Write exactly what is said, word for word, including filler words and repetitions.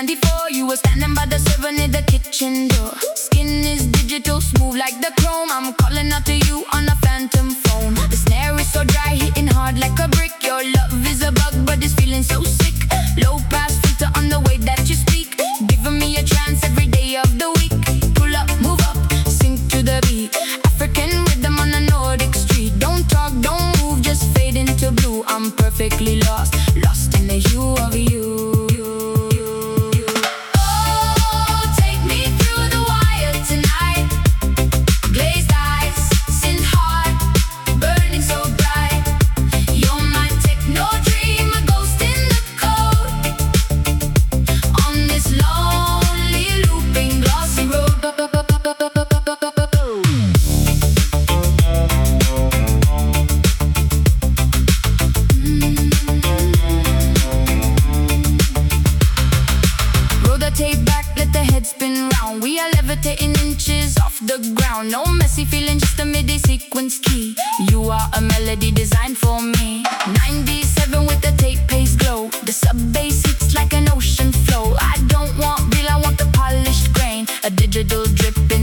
ninety-four, you were standing by the servant at the kitchen door. Skin is digital, smooth like the chrome. I'm calling out to you on a phantom phone. The snare is so dry, hitting hard like a brick. Your love is a bug, but it's feeling so sick. Low pass filter on the way that you speak, giving me a trance every day of the week. Pull up, move up, sink to the beat. African rhythm on a Nordic street. Don't talk, don't move, just fade into blue. I'm perfectly lost, lost in the hue of you. Tape back, let the head spin round. We are levitating inches off the ground. No messy feeling, just a MIDI sequence key. You are a melody designed for me. ninety-seven with the tape pace glow. The sub bass hits like an ocean flow. I don't want real, I want the polished grain. A digital drip